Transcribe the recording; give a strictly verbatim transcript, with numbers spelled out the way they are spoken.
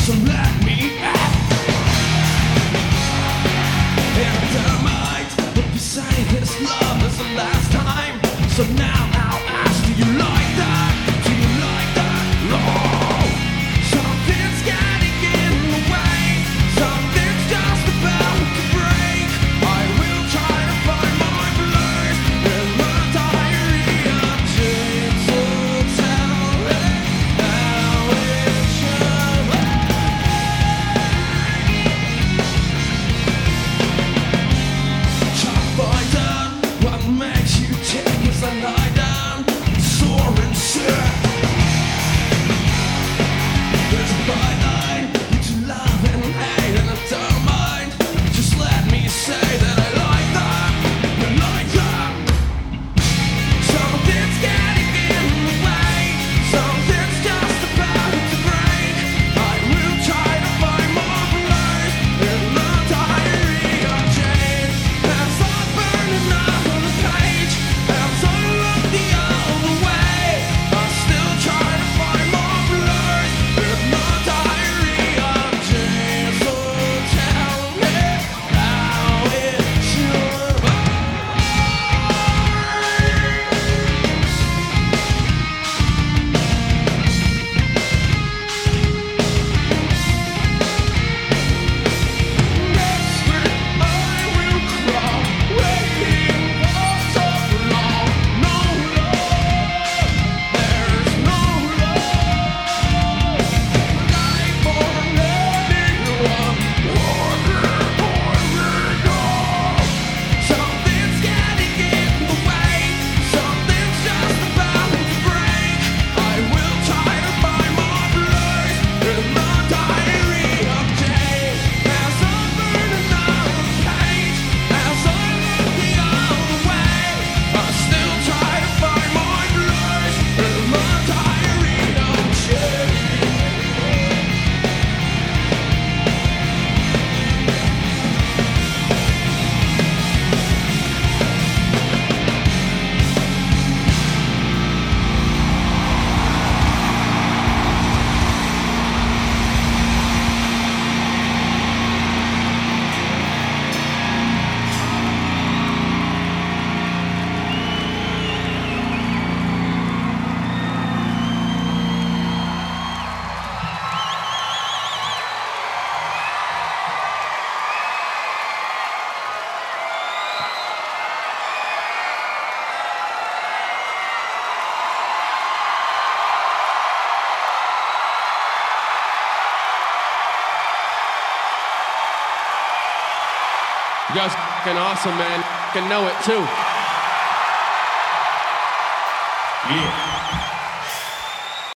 so let me out. And I might, but you say this love is the last time. So now I'll ask, do you like that? Do you like that? No. Something's getting in the way. Something's just about to break. I will try to find my place in the diary of Jane. So tell me how it should be. Try to find out what makes you tick as I lie down, sore and sick. There's a fine line between love and hate, and I don't mind. Just let me say that I like that, I like that. Something's getting in the way. Something's just about to break. I will try to find more place in the diary of Jane. As I burn another page, as I look the other way, I still try to find more place in the diary of Jane. So tell me how it should be. Next week I will crawl, waiting for so long. No love, there's no love. Dying for anyone, wondering for me all. Something's getting in the way. Something's just about to break. I will try to find more place in the diary of Jane. As I burn another page, as I look the other way, I still try to find my place in the diary of Jane. You guys fucking awesome, man. Fucking know it too. Yeah.